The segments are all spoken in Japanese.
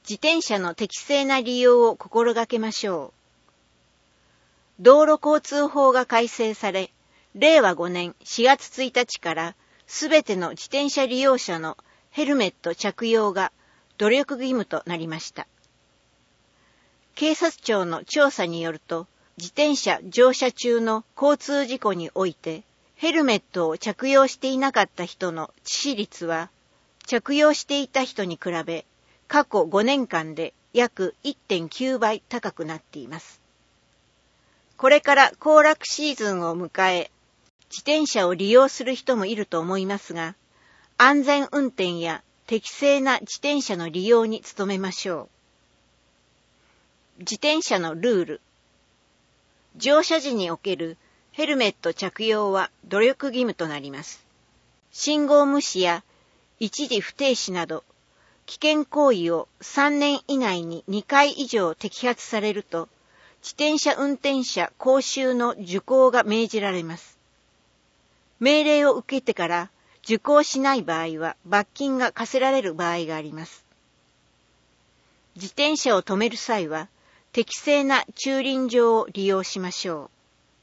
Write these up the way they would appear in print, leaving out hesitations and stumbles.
自転車の適正な利用を心がけましょう。道路交通法が改正され、令和5年4月1日からすべての自転車利用者のヘルメット着用が努力義務となりました。警察庁の調査によると、自転車乗車中の交通事故において、ヘルメットを着用していなかった人の致死率は、着用していた人に比べ、過去5年間で約 1.9 倍高くなっています。これから行楽シーズンを迎え、自転車を利用する人もいると思いますが、安全運転や適正な自転車の利用に努めましょう。自転車のルール。乗車時におけるヘルメット着用は努力義務となります。信号無視や一時不停止など、危険行為を3年以内に2回以上摘発されると、自転車運転者講習の受講が命じられます。命令を受けてから受講しない場合は罰金が課せられる場合があります。自転車を止める際は、適正な駐輪場を利用しましょう。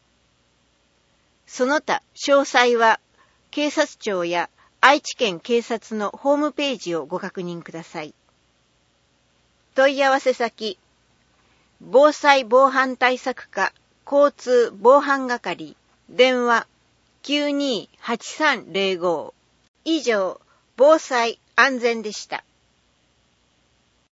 その他詳細は、警察庁や愛知県警察のホームページをご確認ください。問い合わせ先、防災防犯対策課交通防犯係、電話 928305。以上、防災安全でした。